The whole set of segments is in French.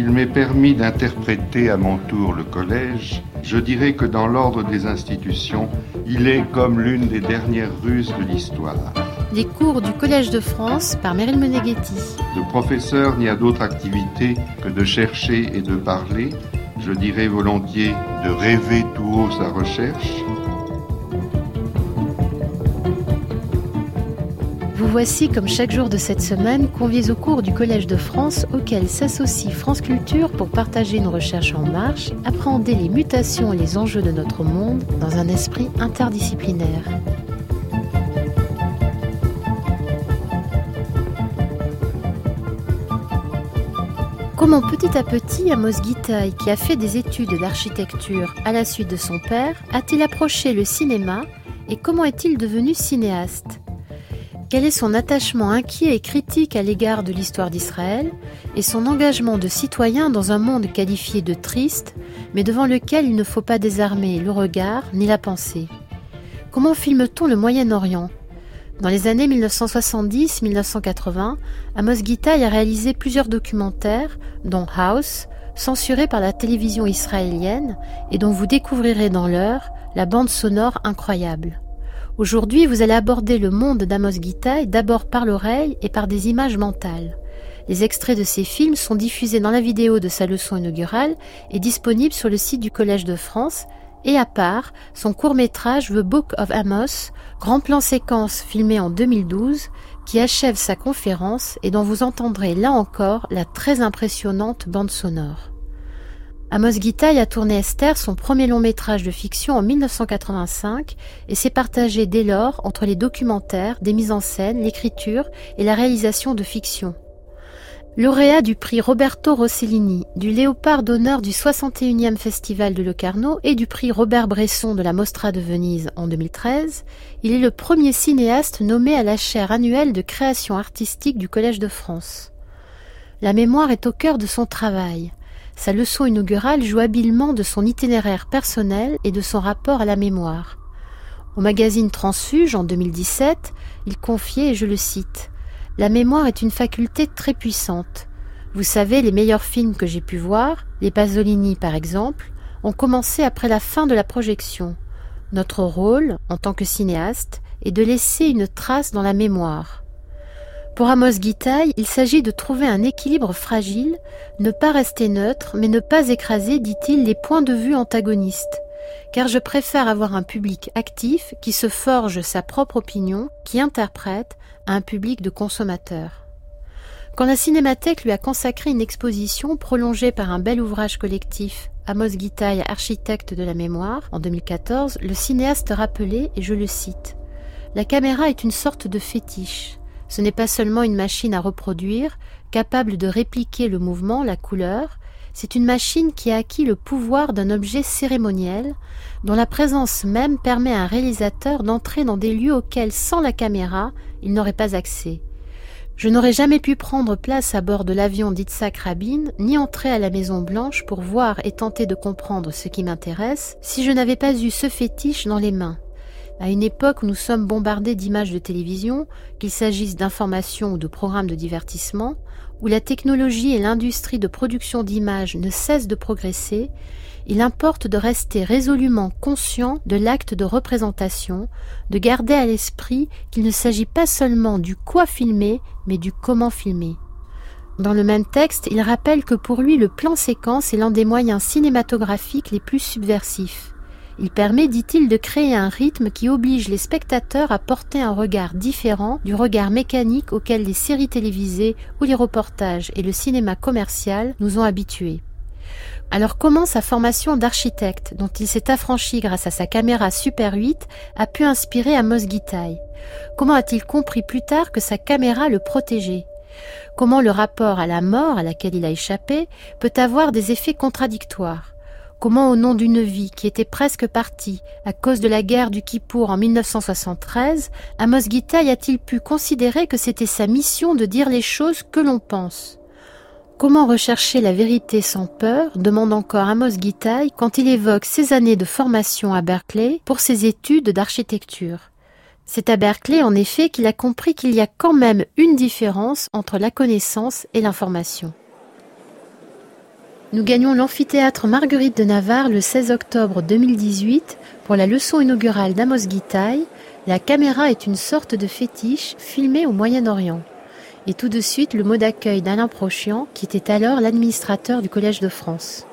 S'il m'est permis d'interpréter à mon tour le collège, je dirais que dans l'ordre des institutions, il est comme l'une des dernières ruses de l'histoire. Les cours du Collège de France par Meryl Meneghetti. Le professeur n'y a d'autre activité que de chercher et de parler, je dirais volontiers de rêver tout haut sa recherche. Vous voici, comme chaque jour de cette semaine, conviés au cours du Collège de France auquel s'associe France Culture pour partager une recherche en marche, appréhender les mutations et les enjeux de notre monde dans un esprit interdisciplinaire. Comment petit à petit Amos Gitaï, qui a fait des études d'architecture à la suite de son père, a-t-il approché le cinéma et comment est-il devenu cinéaste ? Quel est son attachement inquiet et critique à l'égard de l'histoire d'Israël et son engagement de citoyen dans un monde qualifié de triste, mais devant lequel il ne faut pas désarmer le regard ni la pensée ? Comment filme-t-on le Moyen-Orient ? Dans les années 1970-1980, Amos Gitaï a réalisé plusieurs documentaires, dont House, censuré par la télévision israélienne et dont vous découvrirez dans l'heure la bande sonore incroyable. Aujourd'hui, vous allez aborder le monde d'Amos Gitaï d'abord par l'oreille et par des images mentales. Les extraits de ces films sont diffusés dans la vidéo de sa leçon inaugurale et disponibles sur le site du Collège de France, et à part, son court-métrage The Book of Amos, grand plan séquence filmé en 2012, qui achève sa conférence et dont vous entendrez là encore la très impressionnante bande sonore. Amos Gitaï a tourné Esther, son premier long-métrage de fiction en 1985, et s'est partagé dès lors entre les documentaires, des mises en scène, l'écriture et la réalisation de fiction. Lauréat du prix Roberto Rossellini, du Léopard d'honneur du 61e Festival de Locarno et du prix Robert Bresson de la Mostra de Venise en 2013, il est le premier cinéaste nommé à la chaire annuelle de création artistique du Collège de France. La mémoire est au cœur de son travail. Sa leçon inaugurale joue habilement de son itinéraire personnel et de son rapport à la mémoire. Au magazine Transfuge, en 2017, il confiait, et je le cite, « La mémoire est une faculté très puissante. Vous savez, les meilleurs films que j'ai pu voir, les Pasolini par exemple, ont commencé après la fin de la projection. Notre rôle, en tant que cinéaste, est de laisser une trace dans la mémoire. » Pour Amos Gitaï, il s'agit de trouver un équilibre fragile, ne pas rester neutre, mais ne pas écraser, dit-il, les points de vue antagonistes. Car je préfère avoir un public actif qui se forge sa propre opinion, qui interprète, à un public de consommateurs. Quand la Cinémathèque lui a consacré une exposition prolongée par un bel ouvrage collectif, Amos Gitaï, architecte de la mémoire, en 2014, le cinéaste rappelait, et je le cite, « La caméra est une sorte de fétiche. Ce n'est pas seulement une machine à reproduire, capable de répliquer le mouvement, la couleur, c'est une machine qui a acquis le pouvoir d'un objet cérémoniel, dont la présence même permet à un réalisateur d'entrer dans des lieux auxquels, sans la caméra, il n'aurait pas accès. Je n'aurais jamais pu prendre place à bord de l'avion d'Yitzhak Rabin, ni entrer à la Maison Blanche pour voir et tenter de comprendre ce qui m'intéresse, si je n'avais pas eu ce fétiche dans les mains. À une époque où nous sommes bombardés d'images de télévision, qu'il s'agisse d'informations ou de programmes de divertissement, où la technologie et l'industrie de production d'images ne cessent de progresser, il importe de rester résolument conscient de l'acte de représentation, de garder à l'esprit qu'il ne s'agit pas seulement du quoi filmer, mais du comment filmer. Dans le même texte, il rappelle que pour lui, le plan séquence est l'un des moyens cinématographiques les plus subversifs. Il permet, dit-il, de créer un rythme qui oblige les spectateurs à porter un regard différent du regard mécanique auquel les séries télévisées ou les reportages et le cinéma commercial nous ont habitués. Alors comment sa formation d'architecte, dont il s'est affranchi grâce à sa caméra Super 8, a pu inspirer Amos Gitaï ? Comment a-t-il compris plus tard que sa caméra le protégeait ? Comment le rapport à la mort à laquelle il a échappé peut avoir des effets contradictoires ? Comment, au nom d'une vie qui était presque partie à cause de la guerre du Kippour en 1973, Amos Gitaï a-t-il pu considérer que c'était sa mission de dire les choses que l'on pense ? Comment rechercher la vérité sans peur, demande encore Amos Gitaï quand il évoque ses années de formation à Berkeley pour ses études d'architecture. C'est à Berkeley, en effet, qu'il a compris qu'il y a quand même une différence entre la connaissance et l'information. Nous gagnons l'amphithéâtre Marguerite de Navarre le 16 octobre 2018 pour la leçon inaugurale d'Amos Gitaï. La caméra est une sorte de fétiche filmée au Moyen-Orient. Et tout de suite, le mot d'accueil d'Alain Prochian, qui était alors l'administrateur du Collège de France.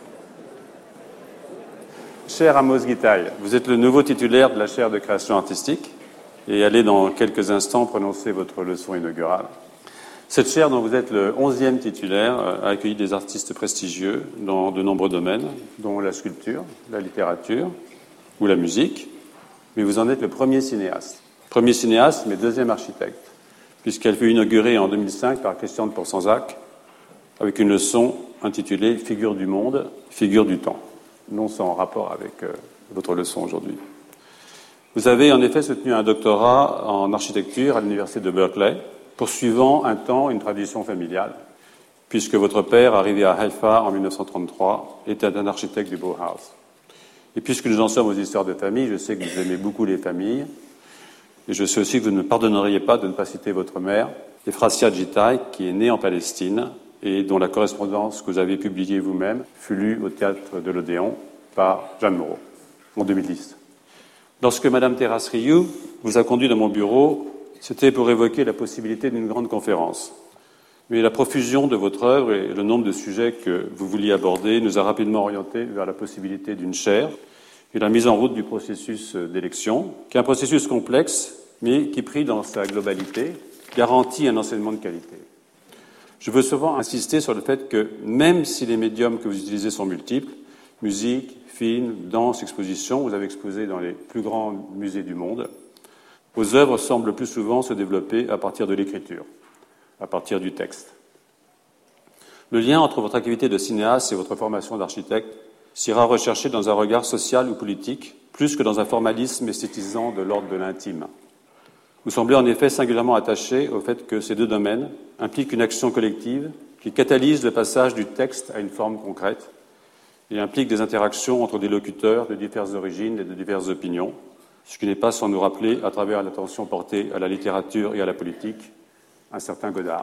Cher Amos Gitaï, vous êtes le nouveau titulaire de la chaire de création artistique et allez dans quelques instants prononcer votre leçon inaugurale. Cette chaire, dont vous êtes le 11e titulaire, a accueilli des artistes prestigieux dans de nombreux domaines, dont la sculpture, la littérature ou la musique, mais vous en êtes le premier cinéaste. Premier cinéaste, mais deuxième architecte, puisqu'elle fut inaugurée en 2005 par Christian de Pourcenzac avec une leçon intitulée « Figure du monde, figure du temps », non sans rapport avec votre leçon aujourd'hui. Vous avez en effet soutenu un doctorat en architecture à l'université de Berkeley, poursuivant un temps une tradition familiale, puisque votre père, arrivé à Haïfa en 1933, était un architecte du Bauhaus. Et puisque nous en sommes aux histoires de famille, je sais que vous aimez beaucoup les familles, et je sais aussi que vous ne pardonneriez pas de ne pas citer votre mère, Ephrasia Gitaï, qui est née en Palestine, et dont la correspondance que vous avez publiée vous-même fut lue au théâtre de l'Odéon par Jeanne Moreau, en 2010. Lorsque Madame Terrasse Rioux vous a conduit dans mon bureau, c'était pour évoquer la possibilité d'une grande conférence. Mais la profusion de votre œuvre et le nombre de sujets que vous vouliez aborder nous a rapidement orientés vers la possibilité d'une chaire et la mise en route du processus d'élection, qui est un processus complexe, mais qui, pris dans sa globalité, garantit un enseignement de qualité. Je veux souvent insister sur le fait que, même si les médiums que vous utilisez sont multiples, musique, film, danse, exposition, vous avez exposé dans les plus grands musées du monde, vos œuvres semblent plus souvent se développer à partir de l'écriture, à partir du texte. Le lien entre votre activité de cinéaste et votre formation d'architecte s'ira rechercher dans un regard social ou politique, plus que dans un formalisme esthétisant de l'ordre de l'intime. Vous semblez en effet singulièrement attaché au fait que ces deux domaines impliquent une action collective qui catalyse le passage du texte à une forme concrète et implique des interactions entre des locuteurs de diverses origines et de diverses opinions, ce qui n'est pas sans nous rappeler, à travers l'attention portée à la littérature et à la politique, un certain Godard.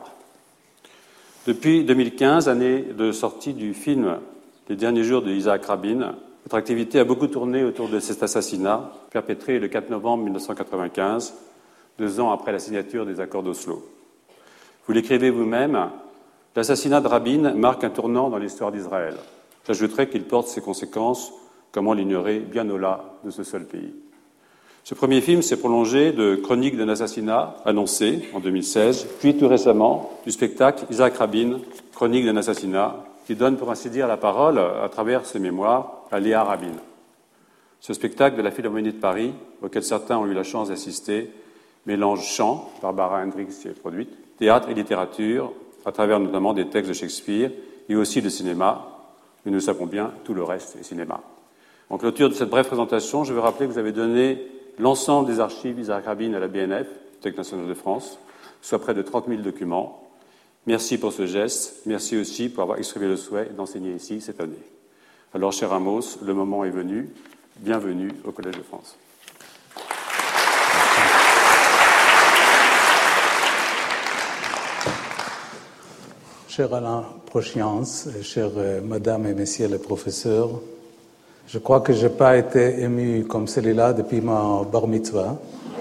Depuis 2015, année de sortie du film Les derniers jours de Isaac Rabin, votre activité a beaucoup tourné autour de cet assassinat, perpétré le 4 novembre 1995, 2 ans après la signature des accords d'Oslo. Vous l'écrivez vous-même, l'assassinat de Rabin marque un tournant dans l'histoire d'Israël. J'ajouterai qu'il porte ses conséquences, comment l'ignorer, bien au-delà de ce seul pays. Ce premier film s'est prolongé de Chroniques d'un assassinat, annoncé en 2016, puis tout récemment du spectacle Isaac Rabin, Chroniques d'un assassinat, qui donne pour ainsi dire la parole, à travers ses mémoires, à Léa Rabin. Ce spectacle de la Philharmonie de Paris, auquel certains ont eu la chance d'assister, mélange chant, Barbara Hendricks y est produite, théâtre et littérature, à travers notamment des textes de Shakespeare, et aussi de cinéma, mais nous savons bien, tout le reste est cinéma. En clôture de cette brève présentation, je veux rappeler que vous avez donné l'ensemble des archives Isaac Rabin à la BNF, Bibliothèque nationale de France, soit près de 30 000 documents. Merci pour ce geste. Merci aussi pour avoir exprimé le souhait d'enseigner ici cette année. Alors, cher Amos, le moment est venu. Bienvenue au Collège de France. Cher Alain Prochian, chers Madame et Messieurs les professeurs, je crois que je n'ai pas été ému comme celui-là depuis ma bar mitzvah.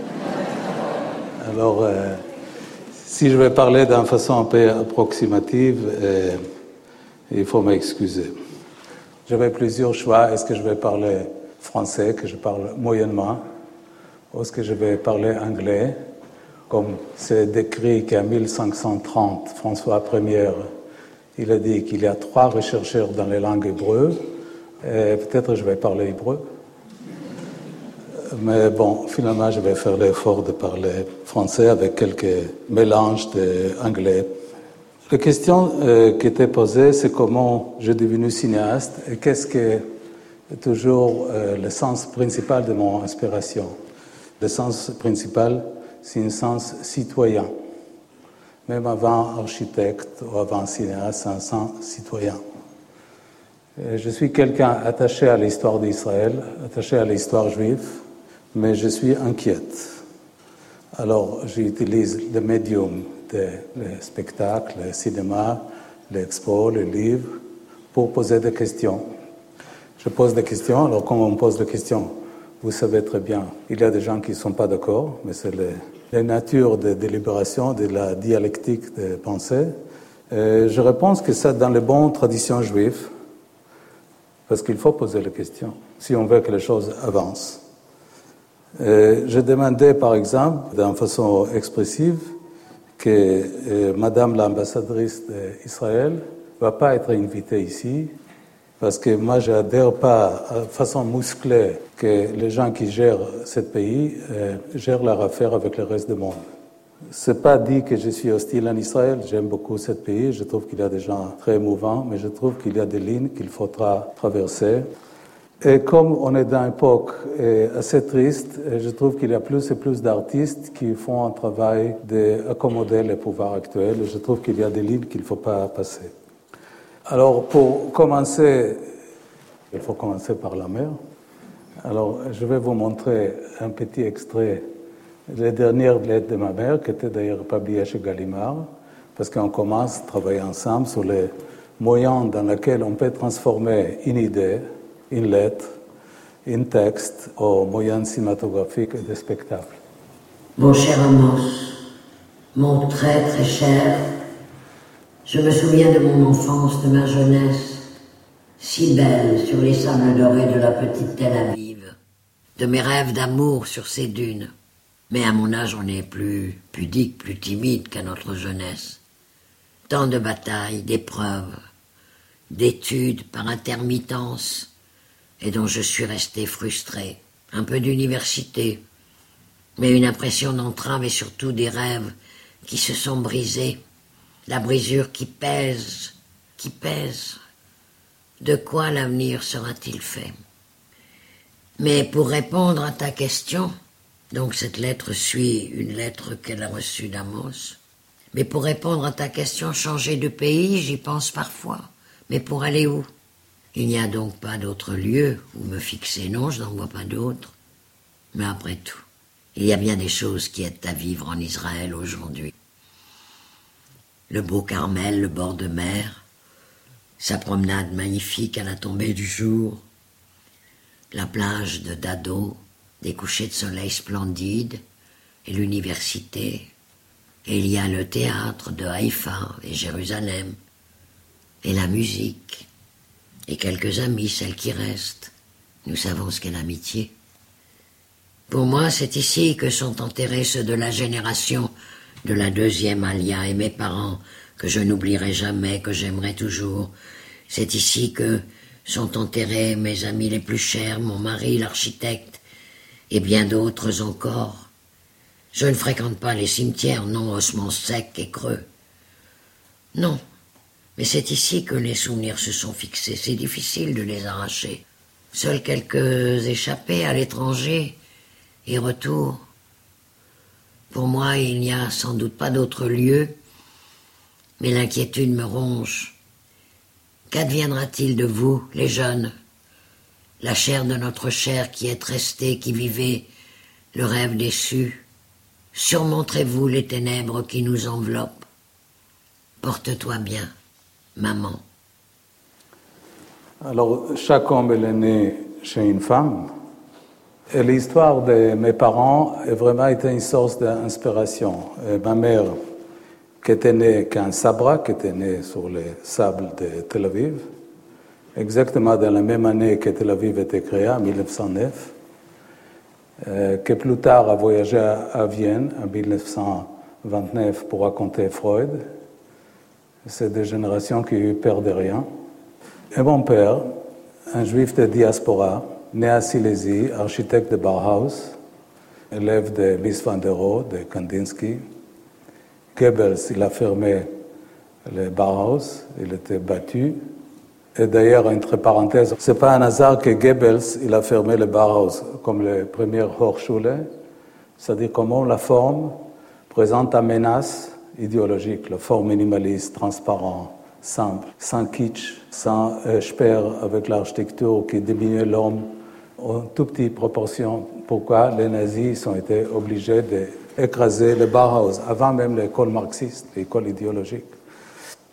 Alors, si je vais parler d'une façon un peu approximative, il faut m'excuser. J'avais plusieurs choix. Est-ce que je vais parler français, que je parle moyennement, ou est-ce que je vais parler anglais, comme c'est décrit qu'en 1530, François Ier, il a dit qu'il y a 3 rechercheurs dans les langues hébreues. Peut-être je vais parler hébreu. Mais bon, finalement, je vais faire l'effort de parler français avec quelques mélanges d'anglais. La question qui était posée, c'est comment je suis devenu cinéaste et qu'est-ce que est toujours le sens principal de mon inspiration. Le sens principal, c'est un sens citoyen. Même avant architecte ou avant cinéaste, c'est un sens citoyen. Je suis quelqu'un attaché à l'histoire d'Israël, attaché à l'histoire juive, mais je suis inquiète. Alors, j'utilise le médium des spectacles, le cinéma, l'expo, les livres, pour poser des questions. Je pose des questions, alors quand on me pose des questions, vous savez très bien, il y a des gens qui ne sont pas d'accord, mais c'est la nature de délibération, de la dialectique de pensée. Je réponds que c'est dans les bonnes traditions juives, parce qu'il faut poser les questions, si on veut que les choses avancent. Je demandais, par exemple, d'une façon expressive, que Madame l'ambassadrice d'Israël ne va pas être invitée ici, parce que moi, je n'adhère pas de façon musclée que les gens qui gèrent ce pays gèrent leur affaire avec le reste du monde. Ce n'est pas dit que je suis hostile en Israël, j'aime beaucoup ce pays, je trouve qu'il y a des gens très émouvants, mais je trouve qu'il y a des lignes qu'il faudra traverser. Et comme on est dans une époque assez triste, je trouve qu'il y a plus et plus d'artistes qui font un travail d'accommoder le pouvoir actuel. Je trouve qu'il y a des lignes qu'il ne faut pas passer. Alors, pour commencer, il faut commencer par la mer. Alors, je vais vous montrer un petit extrait des dernières lettres de ma mère, qui était d'ailleurs publiée chez Gallimard, parce qu'on commence à travailler ensemble sur les moyens dans lesquels on peut transformer une idée, une lettre, un texte aux moyens cinématographiques et de spectacle. Mon cher Amos, mon très très cher, je me souviens de mon enfance, de ma jeunesse, si belle sur les sables dorés de la petite Tel Aviv, de mes rêves d'amour sur ces dunes. Mais à mon âge, on est plus pudique, plus timide qu'à notre jeunesse. Tant de batailles, d'épreuves, d'études par intermittence, et dont je suis resté frustré. Un peu d'université, mais une impression d'entrave et surtout des rêves qui se sont brisés. La brisure qui pèse, qui pèse. De quoi l'avenir sera-t-il fait? Mais pour répondre à ta question, donc cette lettre suit une lettre qu'elle a reçue d'Amos, mais pour répondre à ta question, changer de pays, j'y pense parfois. Mais pour aller où? Il n'y a donc pas d'autre lieu où me fixer. Non, je n'en vois pas d'autre. Mais après tout, il y a bien des choses qui aident à vivre en Israël aujourd'hui. Le beau Carmel, le bord de mer, sa promenade magnifique à la tombée du jour, la plage de Dado, des couchers de soleil splendides, et l'université. Et il y a le théâtre de Haïfa et Jérusalem, et la musique, et quelques amis, celles qui restent. Nous savons ce qu'est l'amitié. Pour moi, c'est ici que sont enterrés ceux de la génération de la deuxième Alia et mes parents, que je n'oublierai jamais, que j'aimerai toujours. C'est ici que sont enterrés mes amis les plus chers, mon mari, l'architecte, et bien d'autres encore. Je ne fréquente pas les cimetières, non, ossements secs et creux. Non, mais c'est ici que les souvenirs se sont fixés. C'est difficile de les arracher. Seuls quelques échappés à l'étranger et retour. Pour moi, il n'y a sans doute pas d'autre lieu, mais l'inquiétude me ronge. Qu'adviendra-t-il de vous, les jeunes? La chair de notre chair qui est restée, qui vivait le rêve déçu. Surmonterez-vous les ténèbres qui nous enveloppent. Porte-toi bien, maman. Alors, chaque homme est né chez une femme. Et l'histoire de mes parents a vraiment été une source d'inspiration. Ma mère, qui était née qu'un Sabra, qui était née sur les sables de Tel Aviv, exactement dans la même année que Tel Aviv était créée, en 1909, que plus tard a voyagé à Vienne en 1929 pour raconter Freud. C'est des générations qui ne perdent rien. Et mon père, un juif de diaspora, né à Silésie, architecte de Bauhaus, élève de Mies van der Rohe, de Kandinsky. Goebbels, il a fermé le Bauhaus, il était battu. Et d'ailleurs, entre parenthèses, ce n'est pas un hasard que Goebbels, il a fermé le Bauhaus comme le premier Hochschule, c'est-à-dire comment la forme présente une menace idéologique, la forme minimaliste, transparente, simple, sans kitsch, sans sper avec l'architecture qui diminue l'homme en toute petite proportion. Pourquoi les nazis ont été obligés d'écraser le Bauhaus, avant même l'école marxiste, l'école idéologique.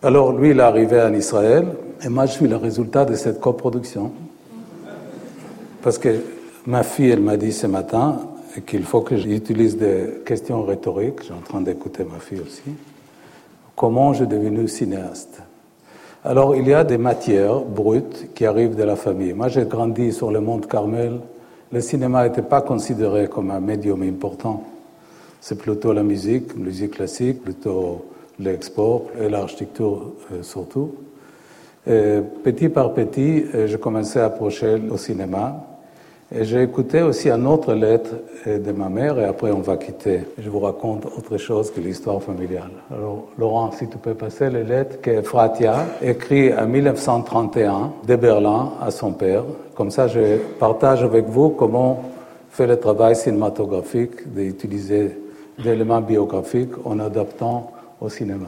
Alors lui, il est arrivé en Israël, et moi, je suis le résultat de cette coproduction. Parce que ma fille, elle m'a dit ce matin qu'il faut que j'utilise des questions rhétoriques. Je suis en train d'écouter ma fille aussi. Comment je suis devenu cinéaste? Alors, il y a des matières brutes qui arrivent de la famille. Moi, j'ai grandi sur le Mont Carmel. Le cinéma n'était pas considéré comme un médium important. C'est plutôt la musique classique, plutôt l'export et l'architecture surtout. Et petit par petit, je commençais à approcher au cinéma. Et j'ai écouté aussi une autre lettre de ma mère, et après on va quitter. Je vous raconte autre chose que l'histoire familiale. Alors, Laurent, si tu peux passer les lettres que Fratia écrit en 1931 de Berlin à son père. Comme ça, je partage avec vous comment fait le travail cinématographique d'utiliser des éléments biographiques en adaptant au cinéma.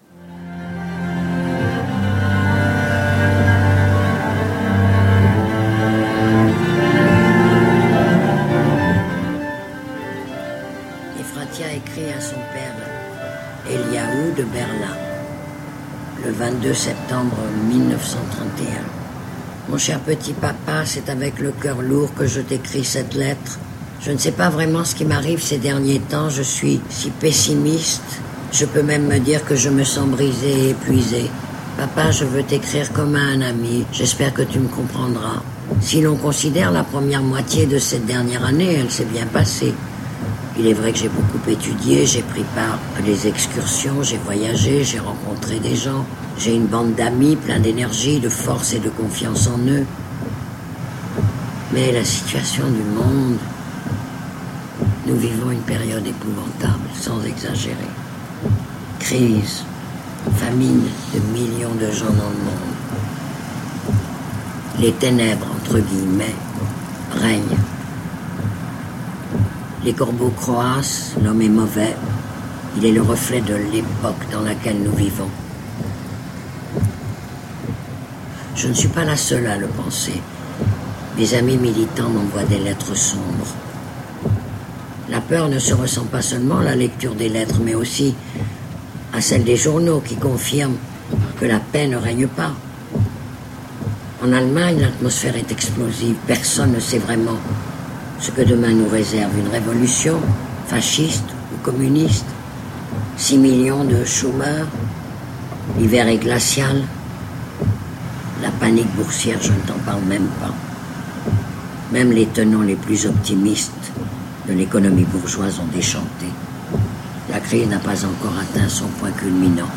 Écrit à son père Eliaou de Berlin le 22 septembre 1931. Mon cher petit papa, c'est avec le cœur lourd que je t'écris cette lettre. Je ne sais pas vraiment ce qui m'arrive ces derniers temps, je suis si pessimiste. Je peux même me dire que je me sens brisé et épuisé. Papa, je veux t'écrire comme à un ami, j'espère que tu me comprendras. Si l'on considère la première moitié de cette dernière année, elle s'est bien passée. Il est vrai que j'ai beaucoup étudié, j'ai pris part à des excursions, j'ai voyagé, j'ai rencontré des gens. J'ai une bande d'amis plein d'énergie, de force et de confiance en eux. Mais la situation du monde, nous vivons une période épouvantable, sans exagérer. Crise, famine de millions de gens dans le monde. Les ténèbres, entre guillemets, règnent. Les corbeaux croassent, l'homme est mauvais. Il est le reflet de l'époque dans laquelle nous vivons. Je ne suis pas la seule à le penser. Mes amis militants m'envoient des lettres sombres. La peur ne se ressent pas seulement à la lecture des lettres, mais aussi à celle des journaux qui confirment que la paix ne règne pas. En Allemagne, l'atmosphère est explosive. Personne ne sait vraiment ce que demain nous réserve, une révolution fasciste ou communiste, 6 millions de chômeurs, l'hiver est glacial, la panique boursière, je ne t'en parle même pas. Même les tenants les plus optimistes de l'économie bourgeoise ont déchanté. La crise n'a pas encore atteint son point culminant.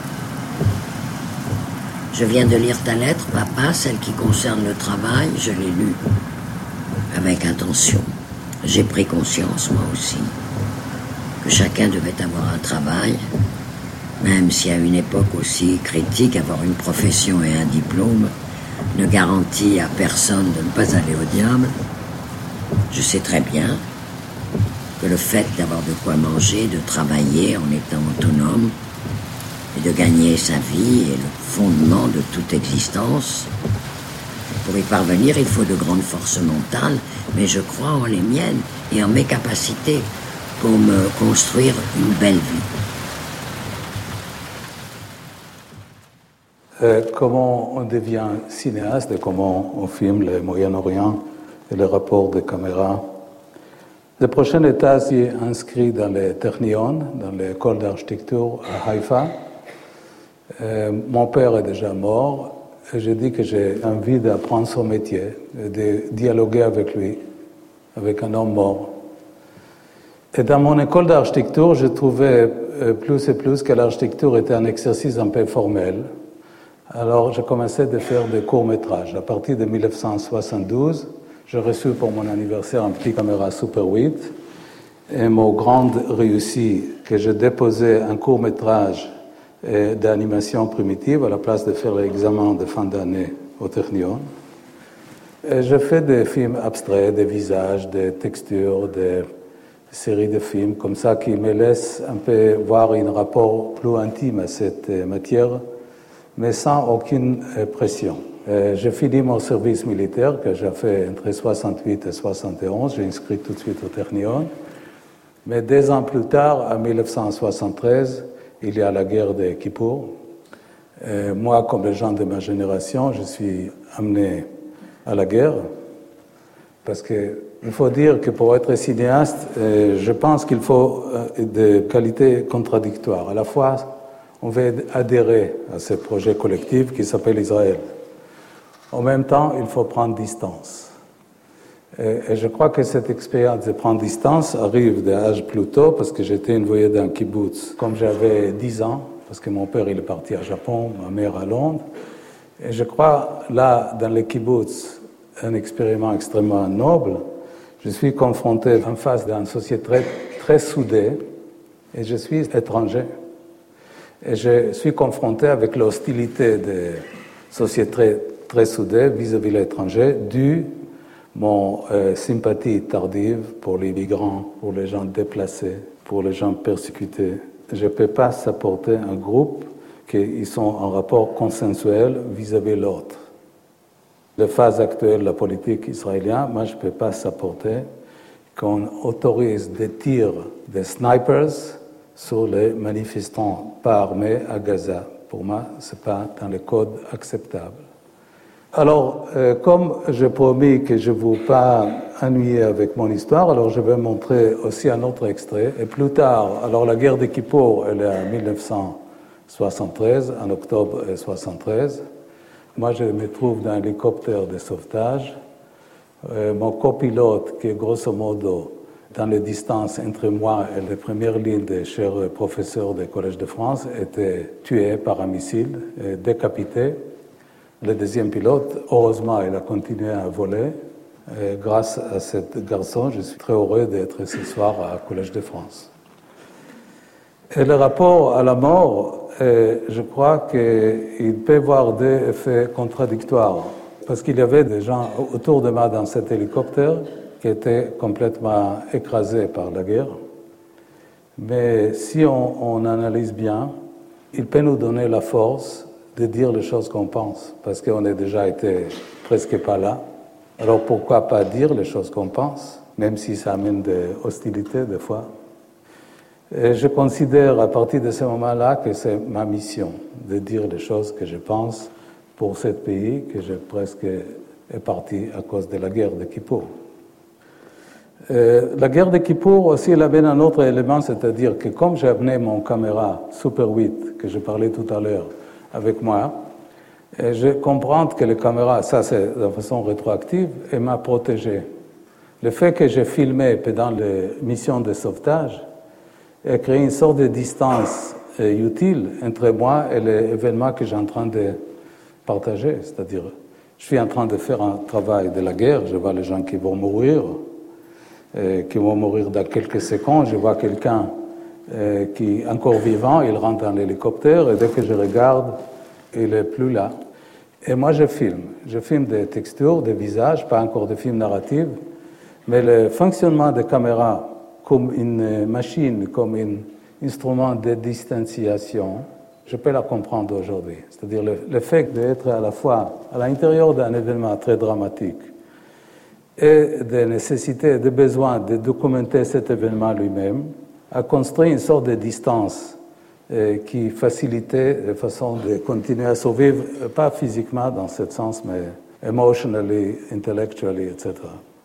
Je viens de lire ta lettre, papa, celle qui concerne le travail, je l'ai lue avec attention. J'ai pris conscience, moi aussi, que chacun devait avoir un travail, même si à une époque aussi critique, avoir une profession et un diplôme ne garantit à personne de ne pas aller au diable. Je sais très bien que le fait d'avoir de quoi manger, de travailler en étant autonome et de gagner sa vie est le fondement de toute existence. Pour y parvenir, il faut de grandes forces mentales, mais je crois en les miennes et en mes capacités pour me construire une belle vie. Comment on devient cinéaste et comment on filme le Moyen-Orient et le rapport de caméra. Le prochain état est inscrit dans le Technion, dans l'école d'architecture à Haïfa. Mon père est déjà mort. Et je dis que j'ai envie d'apprendre son métier, de dialoguer avec lui, avec un homme mort. Et dans mon école d'architecture, je trouvais plus et plus que l'architecture était un exercice un peu formel. Alors, j'ai commencé à faire des courts-métrages. À partir de 1972, j'ai reçu pour mon anniversaire un petit caméra Super 8. Et mon grande réussite, que j'ai déposé un court-métrage d'animation primitive à la place de faire l'examen de fin d'année au Technion. Je fais des films abstraits, des visages, des textures, des séries de films comme ça qui me laissent un peu voir un rapport plus intime à cette matière, mais sans aucune pression. J'ai fini mon service militaire que j'ai fait entre 68 et 71. J'ai inscrit tout de suite au Technion. Mais 2 ans plus tard, en 1973, il y a la guerre de Kippour. Moi, comme les gens de ma génération, je suis amené à la guerre parce qu'il faut dire que pour être cinéaste, je pense qu'il faut des qualités contradictoires. À la fois, on veut adhérer à ce projet collectif qui s'appelle Israël. En même temps, il faut prendre distance. Et je crois que cette expérience de prendre distance arrive d'âge plus tôt parce que j'étais envoyé dans un kibbutz comme j'avais 10 ans, parce que mon père il est parti au Japon, ma mère à Londres. Et je crois, là, dans les kibbutz, un expériment extrêmement noble. Je suis confronté en face d'une société très, très soudée et je suis étranger. Et je suis confronté avec l'hostilité des sociétés très, très soudées vis-à-vis de l'étranger, dû mon sympathie tardive pour les migrants, pour les gens déplacés, pour les gens persécutés. Je ne peux pas supporter un groupe qui sont en rapport consensuel vis-à-vis de l'autre. La phase actuelle de la politique israélienne, moi je ne peux pas supporter qu'on autorise des tirs des snipers sur les manifestants pas armés à Gaza. Pour moi, ce n'est pas dans les codes acceptables. Alors, comme j'ai promis que je ne veux pas ennuyer avec mon histoire, alors je vais montrer aussi un autre extrait. Et plus tard, alors la guerre de Kippour, elle est en 1973, en octobre 1973. Moi, je me trouve dans un hélicoptère de sauvetage. Mon copilote, qui est grosso modo dans les distances entre moi et les premières lignes des chers professeurs du Collège de France, était tué par un missile, décapité. Le deuxième pilote, heureusement, il a continué à voler. Et grâce à ce garçon, je suis très heureux d'être ce soir au Collège de France. Et le rapport à la mort, je crois qu'il peut avoir des effets contradictoires. Parce qu'il y avait des gens autour de moi dans cet hélicoptère qui étaient complètement écrasés par la guerre. Mais si on analyse bien, il peut nous donner la force de dire les choses qu'on pense, parce qu'on a déjà été presque pas là. Alors pourquoi pas dire les choses qu'on pense, même si ça amène des hostilités des fois. Et je considère à partir de ce moment-là que c'est ma mission de dire les choses que je pense pour ce pays que j'ai presque est parti à cause de la guerre de Kippour. La guerre de Kippour aussi, elle amène un autre élément, c'est-à-dire que comme j'ai amené mon caméra Super 8, que je parlais tout à l'heure, avec moi, et je comprends que les caméras, ça c'est de façon rétroactive, et m'a protégé. Le fait que j'ai filmé pendant les missions de sauvetage a créé une sorte de distance utile entre moi et les événements que j'ai en train de partager. C'est-à-dire, je suis en train de faire un travail de la guerre, je vois les gens qui vont mourir dans quelques secondes, je vois quelqu'un qui est encore vivant, il rentre dans l'hélicoptère et dès que je regarde, il n'est plus là. Et moi, je filme des textures, des visages, pas encore des films narratifs, mais le fonctionnement des caméras comme une machine, comme un instrument de distanciation, je peux la comprendre aujourd'hui. C'est-à-dire le fait d'être à la fois à l'intérieur d'un événement très dramatique et des nécessités, des besoins de documenter cet événement lui-même, a construit une sorte de distance qui facilitait la façon de continuer à survivre, pas physiquement dans ce sens, mais emotionally, intellectually, etc.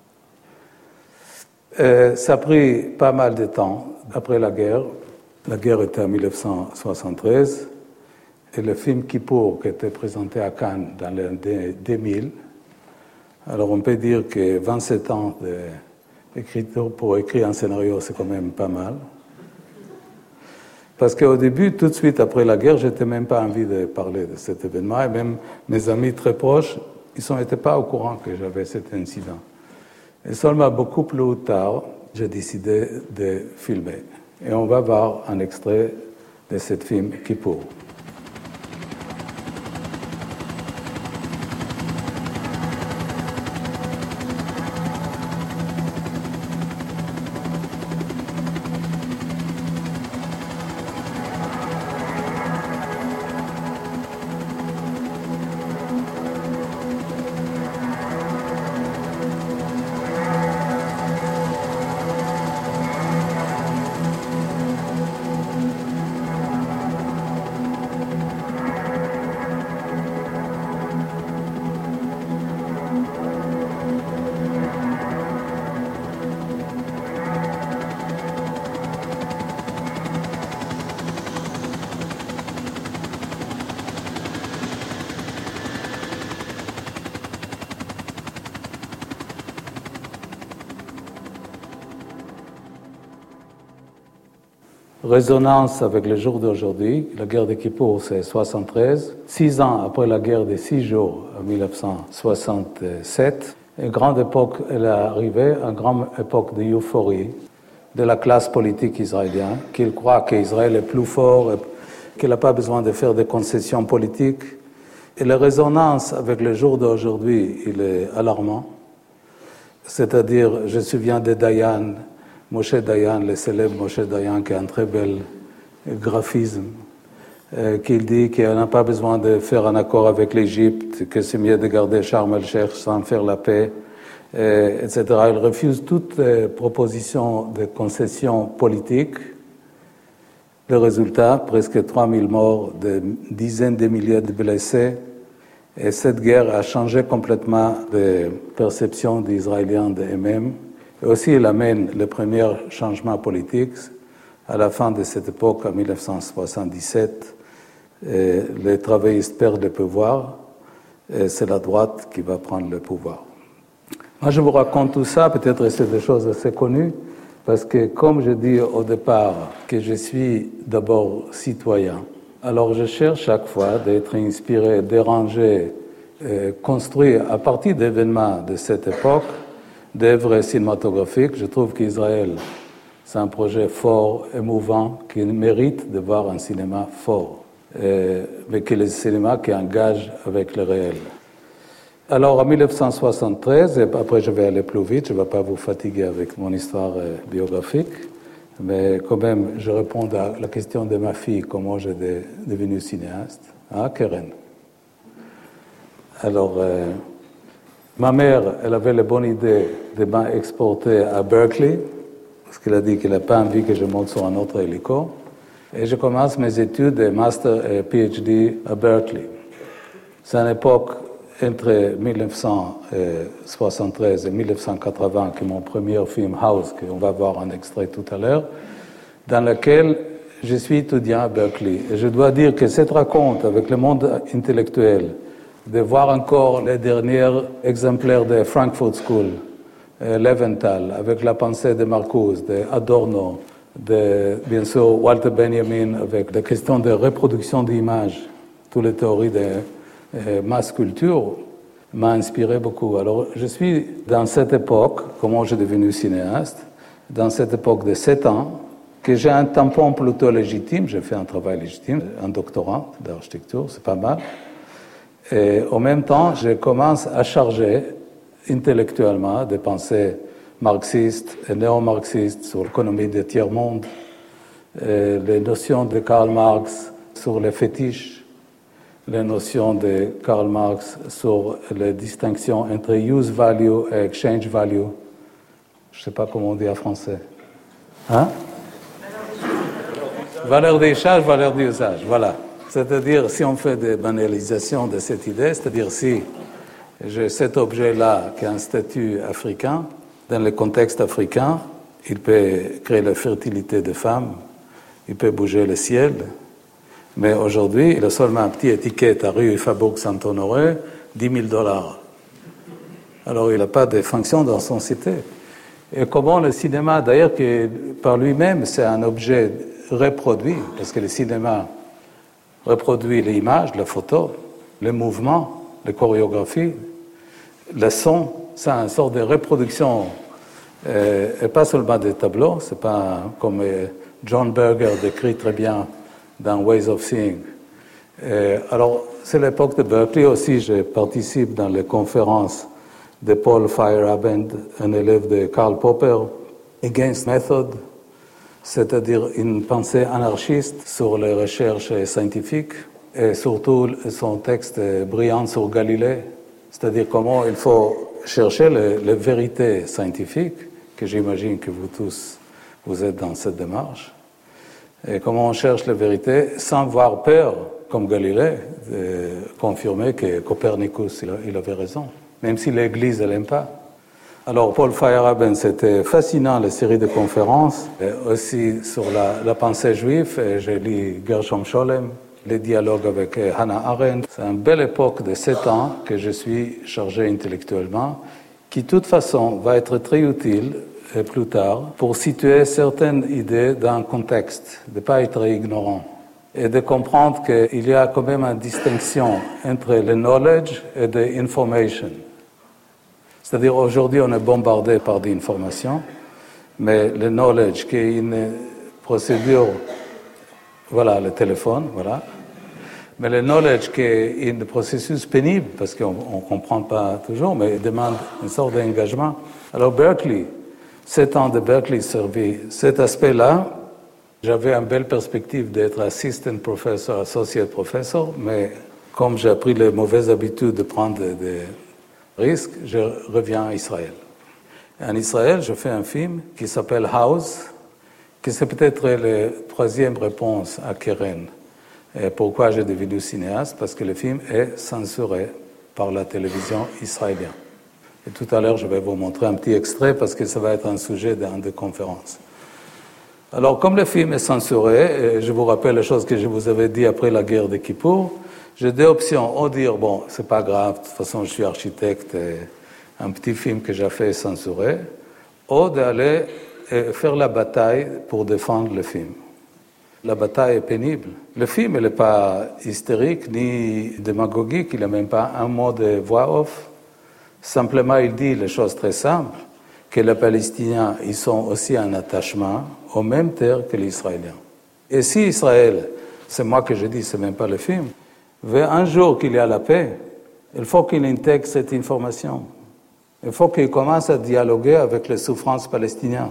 Ça a pris pas mal de temps après la guerre. La guerre était en 1973 et le film Kippour qui était présenté à Cannes dans l'année 2000. Alors on peut dire que 27 ans d'écriture pour écrire un scénario, c'est quand même pas mal. Parce qu'au début, tout de suite après la guerre, je n'étais même pas envie de parler de cet événement. Et même mes amis très proches, ils n'étaient pas au courant que j'avais cet incident. Et seulement beaucoup plus tard, j'ai décidé de filmer. Et on va voir un extrait de ce film Kippour. résonance avec le jour d'aujourd'hui. La guerre de Kippour, c'est 73. 6 ans après la guerre des 6 jours, en 1967, une grande époque est arrivée, une grande époque de euphorie de la classe politique israélienne, qui croit qu'Israël est plus fort, qu'il n'a pas besoin de faire des concessions politiques. Et la résonance avec le jour d'aujourd'hui, il est alarmant. C'est-à-dire, je me souviens de Dayan, Moshe Dayan, le célèbre Moshe Dayan, qui a un très bel graphisme, qu'il dit qu'on n'a pas besoin de faire un accord avec l'Égypte, que c'est mieux de garder Sharm el-Sheikh sans faire la paix, etc. Il refuse toute proposition de concession politique. Le résultat, presque 3000 morts, des dizaines de milliers de blessés. Et cette guerre a changé complètement la perception des Israéliens d'eux-mêmes. Et aussi, elle amène le premier changement politique. À la fin de cette époque, en 1977, les travaillistes perdent le pouvoir et c'est la droite qui va prendre le pouvoir. Moi, je vous raconte tout ça, peut-être c'est des choses assez connues, parce que comme je dis au départ que je suis d'abord citoyen, alors je cherche chaque fois d'être inspiré, dérangé, construit à partir d'événements de cette époque, d'œuvres cinématographiques. Je trouve qu'Israël, c'est un projet fort, émouvant, qui mérite de voir un cinéma fort, mais que le cinéma qui engage avec le réel. Alors, en 1973, et après je vais aller plus vite, je ne vais pas vous fatiguer avec mon histoire biographique, mais quand même, je réponds à la question de ma fille, comment j'ai devenu cinéaste. Ah, Keren. Alors, ma mère, elle avait la bonne idée de m'exporter à Berkeley, parce qu'elle a dit qu'elle n'a pas envie que je monte sur un autre hélico. Et je commence mes études de master et PhD à Berkeley. C'est une époque entre 1973 et 1980, que mon premier film House, qu'on va voir un extrait tout à l'heure, dans lequel je suis étudiant à Berkeley. Et je dois dire que cette rencontre avec le monde intellectuel, de voir encore les derniers exemplaires de Frankfurt School, Leventhal, avec la pensée de Marcuse, de Adorno, de, bien sûr, Walter Benjamin, avec la question de reproduction d'images, toutes les théories de mass culture, m'a inspiré beaucoup. Alors, je suis dans cette époque, comment j'ai devenu cinéaste, dans cette époque de 7 ans, que j'ai un tampon plutôt légitime, j'ai fait un travail légitime, un doctorat d'architecture, c'est pas mal. Et en même temps, je commence à charger intellectuellement des pensées marxistes et néo-marxistes sur l'économie des tiers-mondes, les notions de Karl Marx sur les fétiches, les notions de Karl Marx sur les distinctions entre use value et exchange value. Je ne sais pas comment on dit en français. Hein? Valeur d'échange, valeur d'usage, voilà. C'est-à-dire, si on fait des banalisations de cette idée, c'est-à-dire si j'ai cet objet-là qui a un statut africain, dans le contexte africain, il peut créer la fertilité des femmes, il peut bouger le ciel, mais aujourd'hui, il a seulement un petit étiquette à rue Faubourg-Saint-Honoré, $10 000. Alors, il n'a pas de fonction dans son cité. Et comment le cinéma, d'ailleurs, que par lui-même, c'est un objet reproduit, parce que le cinéma reproduit l'image, la photo, le mouvement, les chorégraphies, le son, c'est une sorte de reproduction, et pas seulement des tableaux, c'est pas comme John Berger décrit très bien dans Ways of Seeing. Alors, c'est l'époque de Berkeley aussi, je participe dans les conférences de Paul Feyerabend, un élève de Karl Popper, Against Method, c'est-à-dire une pensée anarchiste sur les recherches scientifiques, et surtout son texte brillant sur Galilée, c'est-à-dire comment il faut chercher les vérités scientifiques, que j'imagine que vous tous, vous êtes dans cette démarche, et comment on cherche la vérité sans avoir peur, comme Galilée, de confirmer que Copernicus, il avait raison, même si l'Église ne l'aime pas. Alors, Paul Feyerabend, c'était fascinant, la série de conférences, et aussi sur la pensée juive, et j'ai lu Gershom Scholem, les dialogues avec Hannah Arendt. C'est une belle époque de 7 ans que je suis chargé intellectuellement, qui, de toute façon, va être très utile plus tard pour situer certaines idées dans un contexte, de ne pas être ignorant et de comprendre qu'il y a quand même une distinction entre le knowledge et the information. C'est-à-dire aujourd'hui on est bombardé par des informations, mais le knowledge qui est une procédure, voilà le téléphone, voilà. Mais le knowledge qui est un processus pénible, parce qu'on ne comprend pas toujours, mais il demande une sorte d'engagement. Alors Berkeley, 7 ans de Berkeley servi cet aspect-là. J'avais une belle perspective d'être assistant professor, associate professor, mais comme j'ai appris les mauvaises habitudes de prendre des risques, je reviens à Israël. En Israël, je fais un film qui s'appelle House, qui c'est peut-être la troisième réponse à Keren. Et pourquoi j'ai devenu cinéaste? Parce que le film est censuré par la télévision israélienne. Et tout à l'heure, je vais vous montrer un petit extrait parce que ça va être un sujet dans des conférences. Alors, comme le film est censuré, et je vous rappelle les choses que je vous avais dit après la guerre de Kippour, j'ai deux options. Ou dire, bon, c'est pas grave, de toute façon, je suis architecte, et un petit film que j'ai fait est censuré, ou d'aller faire la bataille pour défendre le film. La bataille est pénible. Le film, il n'est pas hystérique ni démagogique, il n'a même pas un mot de voix off. Simplement, il dit les choses très simples, que les Palestiniens, ils sont aussi en attachement aux mêmes terres que les Israéliens. Et si Israël, c'est moi que je dis, c'est même pas le film, veut un jour qu'il y a la paix, il faut qu'il intègre cette information. Il faut qu'il commence à dialoguer avec les souffrances palestiniennes.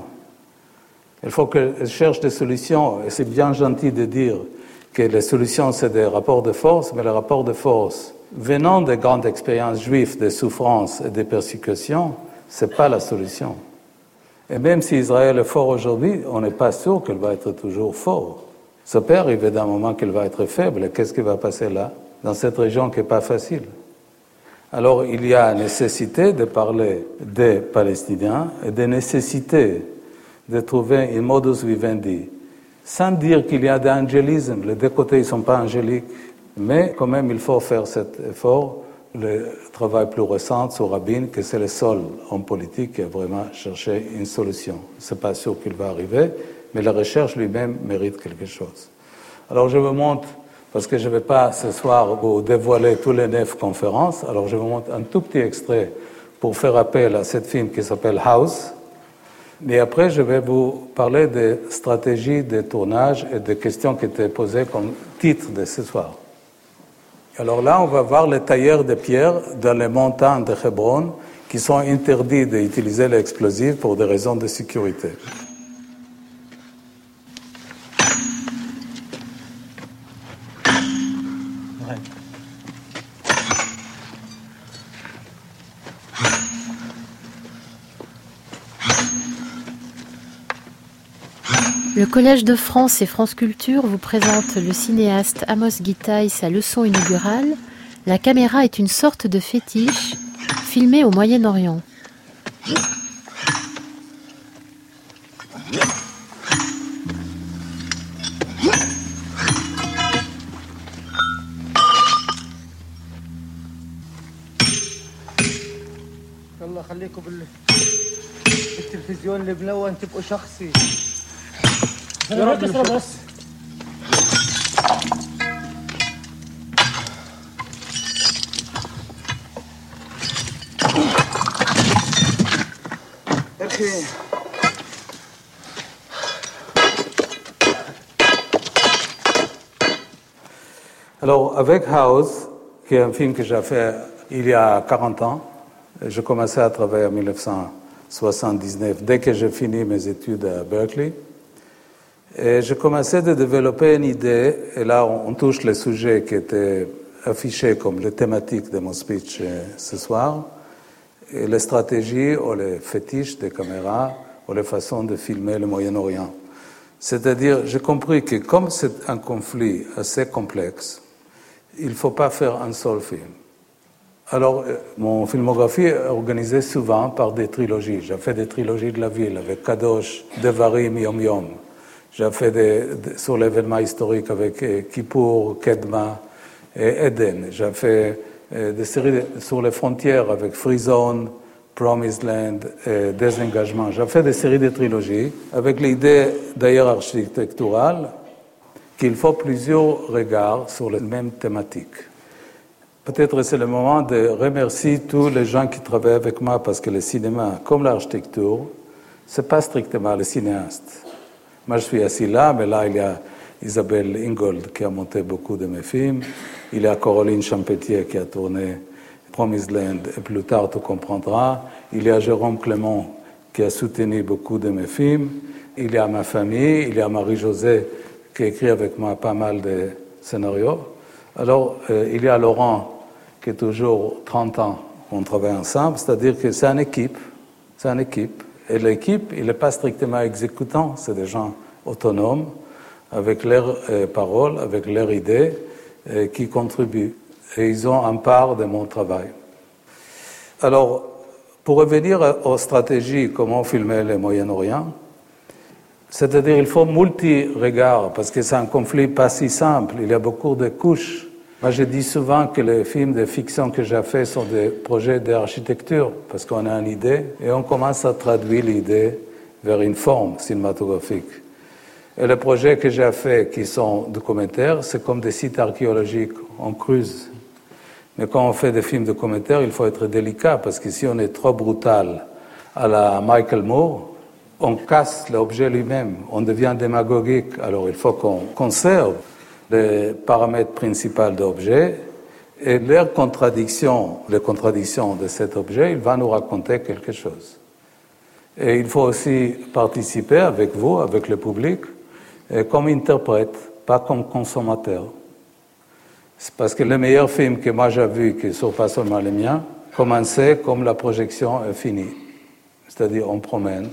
Il faut qu'il cherche des solutions, et c'est bien gentil de dire que les solutions, c'est des rapports de force, mais les rapports de force, venant des grandes expériences juives, des souffrances et des persécutions, ce n'est pas la solution. Et même si Israël est fort aujourd'hui, on n'est pas sûr qu'il va être toujours fort. Ça peut arriver d'un moment qu'il va être faible, et qu'est-ce qui va passer là, dans cette région qui n'est pas facile? Alors, il y a nécessité de parler des Palestiniens et de nécessité de trouver un modus vivendi, sans dire qu'il y a d'angélisme. Les deux côtés ne sont pas angéliques, mais quand même, il faut faire cet effort. Le travail plus récent sur Rabin, que c'est le seul homme politique qui a vraiment cherché une solution. Ce n'est pas sûr qu'il va arriver, mais la recherche lui-même mérite quelque chose. Alors, je vous montre, parce que je ne vais pas ce soir vous dévoiler tous les 9 conférences, alors je vous montre un tout petit extrait pour faire appel à ce film qui s'appelle House. Et après, je vais vous parler des stratégies de tournage et des questions qui étaient posées comme titre de ce soir. Alors là, on va voir les tailleurs de pierre dans les montagnes de Hébron qui sont interdits d'utiliser l'explosif pour des raisons de sécurité. Le Collège de France et France Culture vous présente le cinéaste Amos Gitaï sa leçon inaugurale. La caméra est une sorte de fétiche, filmée au Moyen-Orient. يلا خليكم بالتلفزيون اللي بلون تبقوا شخصي. يا رب اسرع بس. اخي Alors, avec House, qui est un film que j'ai fait il y a 40 ans, j'ai commencé à travailler en 1979, dès que j'ai fini mes études à Berkeley. Et j'ai commencé à développer une idée, et là on touche les sujets qui étaient affichés comme les thématiques de mon speech ce soir, et les stratégies ou les fétiches des caméras ou les façons de filmer le Moyen-Orient. C'est-à-dire, j'ai compris que comme c'est un conflit assez complexe, il ne faut pas faire un seul film. Alors, mon filmographie est organisée souvent par des trilogies. J'ai fait des trilogies de la ville avec Kadosh, Devarim, Yom Yom. J'ai fait sur l'événement historique avec Kippour, Kedma et Eden. J'ai fait des séries sur les frontières avec Free Zone, Promised Land et Désengagement. J'ai fait des séries de trilogies avec l'idée, d'ailleurs architecturale, qu'il faut plusieurs regards sur la même thématique. Peut-être c'est le moment de remercier tous les gens qui travaillent avec moi parce que le cinéma, comme l'architecture, ce n'est pas strictement le cinéaste. Moi, je suis assis là, mais là, il y a Isabelle Ingold qui a monté beaucoup de mes films. Il y a Caroline Champetier qui a tourné Promised Land et plus tard, tu comprendras. Il y a Jérôme Clément qui a soutenu beaucoup de mes films. Il y a ma famille, il y a Marie-Josée qui écrit avec moi pas mal de scénarios. Alors, il y a Laurent qui est toujours 30 ans qu'on travaille ensemble, c'est-à-dire que c'est une équipe. C'est une équipe. Et l'équipe, il n'est pas strictement exécutant, c'est des gens autonomes, avec leurs paroles, avec leurs idées, qui contribuent. Et ils ont une part de mon travail. Alors, pour revenir aux stratégies, comment filmer le Moyen-Orient, c'est-à-dire il faut multi-regards, parce que c'est un conflit pas si simple, il y a beaucoup de couches. Moi, je dis souvent que les films de fiction que j'ai faits sont des projets d'architecture, parce qu'on a une idée, et on commence à traduire l'idée vers une forme cinématographique. Et les projets que j'ai faits, qui sont documentaires, c'est comme des sites archéologiques, on creuse. Mais quand on fait des films documentaires, il faut être délicat, parce que si on est trop brutal à la Michael Moore, on casse l'objet lui-même, on devient démagogique. Alors il faut qu'on conserve les paramètres principaux de l'objet et les contradictions de cet objet, il va nous raconter quelque chose. Et il faut aussi participer avec vous, avec le public, comme interprète, pas comme consommateur. C'est parce que les meilleurs films que moi j'ai vus, qui ne sont pas seulement les miens, commençaient comme la projection est finie. C'est-à-dire on promène,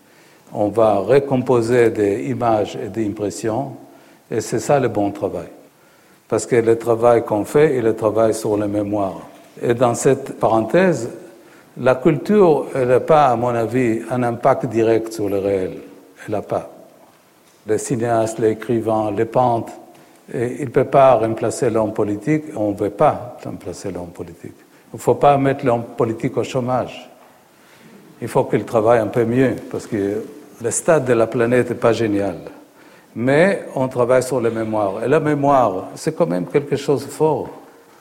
on va recomposer des images et des impressions, et c'est ça le bon travail. Parce que le travail qu'on fait, il est le travail sur la mémoire. Et dans cette parenthèse, la culture, elle n'a pas, à mon avis, un impact direct sur le réel. Elle n'a pas. Les cinéastes, les écrivains, les peintres, ils ne peuvent pas remplacer l'homme politique, on ne veut pas remplacer l'homme politique. Il ne faut pas mettre l'homme politique au chômage. Il faut qu'il travaille un peu mieux, parce que le stade de la planète n'est pas génial. Mais on travaille sur la mémoire. Et la mémoire, c'est quand même quelque chose de fort.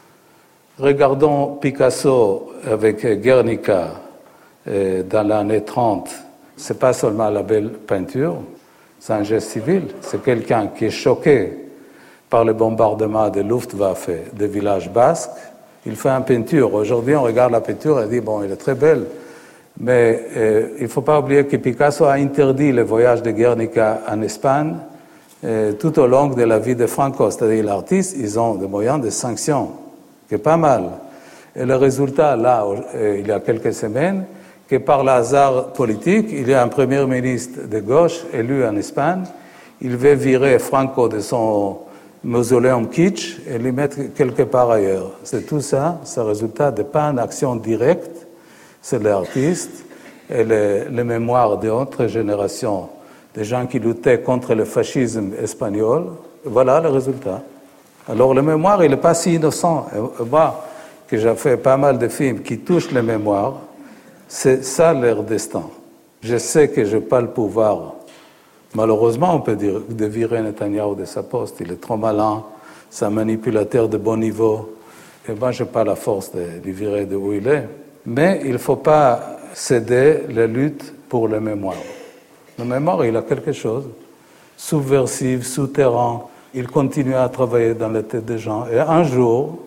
Regardons Picasso avec Guernica dans l'année 30. Ce n'est pas seulement la belle peinture, c'est un geste civil. C'est quelqu'un qui est choqué par le bombardement de Luftwaffe des villages basques. Il fait une peinture. Aujourd'hui, on regarde la peinture et dit, bon, elle est très belle. Mais il ne faut pas oublier que Picasso a interdit le voyage de Guernica en Espagne tout au long de la vie de Franco. C'est-à-dire l'artiste, ils ont des moyens de sanction, qui est pas mal. Et le résultat, là, il y a quelques semaines, que par le hasard politique, il y a un premier ministre de gauche élu en Espagne. Il veut virer Franco de son mausoléum kitsch et le mettre quelque part ailleurs. C'est tout ça, c'est le résultat de pas une action directe, c'est l'artiste et les mémoires d'autres générations, des gens qui luttaient contre le fascisme espagnol. Voilà le résultat. Alors le mémoire, il n'est pas si innocent. Et moi, que j'ai fait pas mal de films qui touchent les mémoires, c'est ça leur destin. Je sais que je n'ai pas le pouvoir. Malheureusement, on peut dire de virer Netanyahu de sa poste. Il est trop malin, c'est un manipulateur de bon niveau. Et moi, je n'ai pas la force de le virer de où il est. Mais il ne faut pas céder la lutte pour la mémoire. La mémoire, il a quelque chose, subversif, souterrain. Il continue à travailler dans la tête des gens. Et un jour,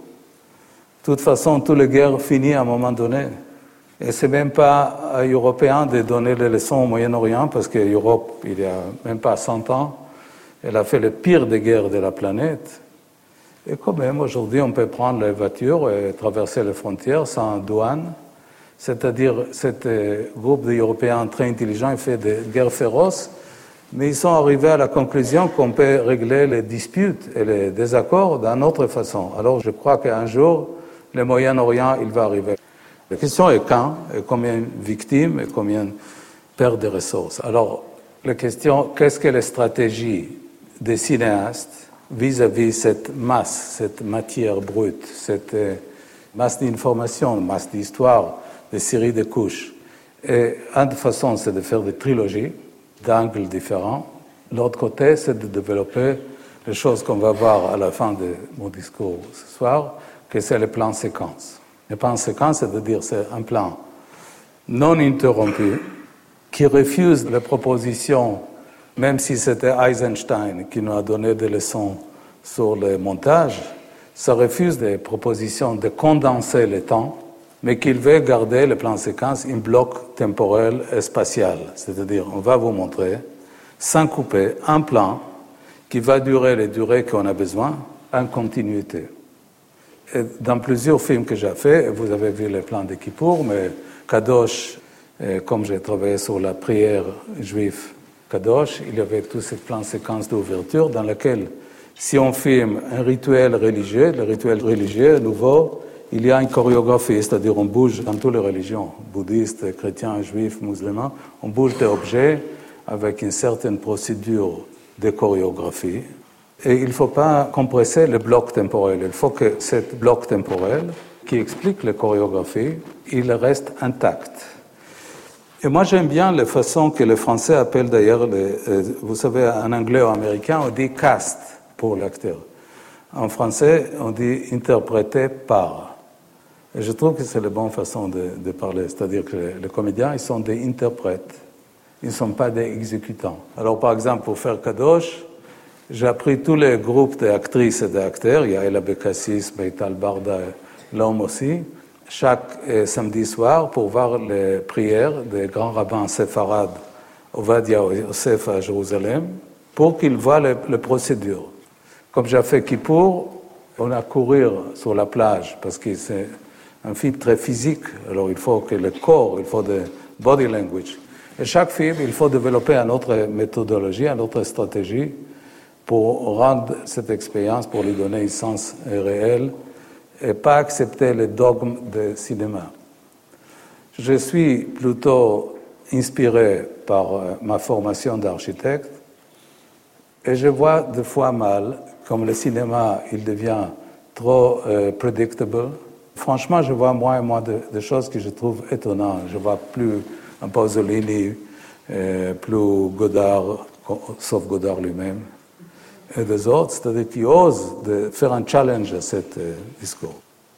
de toute façon, toutes les guerres finissent à un moment donné. Et ce n'est même pas aux Européens de donner les leçons au Moyen-Orient, parce que l'Europe, il n'y a même pas 100 ans, elle a fait le pire des guerres de la planète. Et quand même, aujourd'hui, on peut prendre les voitures et traverser les frontières sans douane. C'est-à-dire, ce groupe d'Européens très intelligents, il fait des guerres féroces, mais ils sont arrivés à la conclusion qu'on peut régler les disputes et les désaccords d'une autre façon. Alors, je crois qu'un jour, le Moyen-Orient, il va arriver. La question est quand, et combien de victimes, et combien de pertes de ressources. Alors, la question, qu'est-ce que les stratégies des cinéastes vis-à-vis cette masse, cette matière brute, cette masse d'informations, masse d'histoire, des séries de couches. Et une façon, c'est de faire des trilogies d'angles différents. L'autre côté, c'est de développer les choses qu'on va voir à la fin de mon discours ce soir, que c'est le plan séquence. Le plan séquence, c'est-à-dire c'est un plan non interrompu qui refuse les propositions, même si c'était Eisenstein qui nous a donné des leçons sur le montage, ça refuse des propositions de condenser le temps, mais qu'il veut garder le plan séquence un bloc temporel et spatial. C'est-à-dire, on va vous montrer, sans couper, un plan qui va durer les durées qu'on a besoin en continuité. Et dans plusieurs films que j'ai faits, vous avez vu les plans de Kippour, mais Kadosh, comme j'ai travaillé sur la prière juive Kadosh, il y avait tous ces plans séquences d'ouverture dans lesquels, si on filme un rituel religieux, le rituel religieux nouveau, il y a une chorégraphie, c'est-à-dire on bouge dans toutes les religions, bouddhistes, chrétiens, juifs, musulmans, on bouge des objets avec une certaine procédure de chorégraphie. Et il ne faut pas compresser le bloc temporel. Il faut que ce bloc temporel qui explique la chorégraphie, il reste intact. Et moi, j'aime bien la façon que les Français appellent d'ailleurs, vous savez, en anglais ou en américain, on dit cast pour l'acteur. En français, on dit interprété par. Et je trouve que c'est la bonne façon de parler. C'est-à-dire que les comédiens, ils sont des interprètes. Ils ne sont pas des exécutants. Alors, par exemple, pour faire Kadosh, j'ai appris tous les groupes d'actrices et d'acteurs. Il y a Ella Bekassis, Beital Barda, l'homme aussi. Chaque samedi soir, pour voir les prières des grands rabbins séfarades, Ovadia Yosef à Jérusalem, pour qu'ils voient les procédures. Comme j'ai fait Kippour, on a couru sur la plage, parce que c'est un film très physique. Alors, il faut que le corps, il faut de body language. Et chaque film, il faut développer une autre méthodologie, une autre stratégie pour rendre cette expérience, pour lui donner un sens réel et pas accepter les dogmes du cinéma. Je suis plutôt inspiré par ma formation d'architecte et je vois des fois mal, comme le cinéma, il devient trop predictable. Franchement, je vois moins et moins de choses que je trouve étonnantes. Je vois plus un Pasolini, plus Godard, sauf Godard lui-même, et des autres, c'est-à-dire qui osent de faire un challenge à ce discours.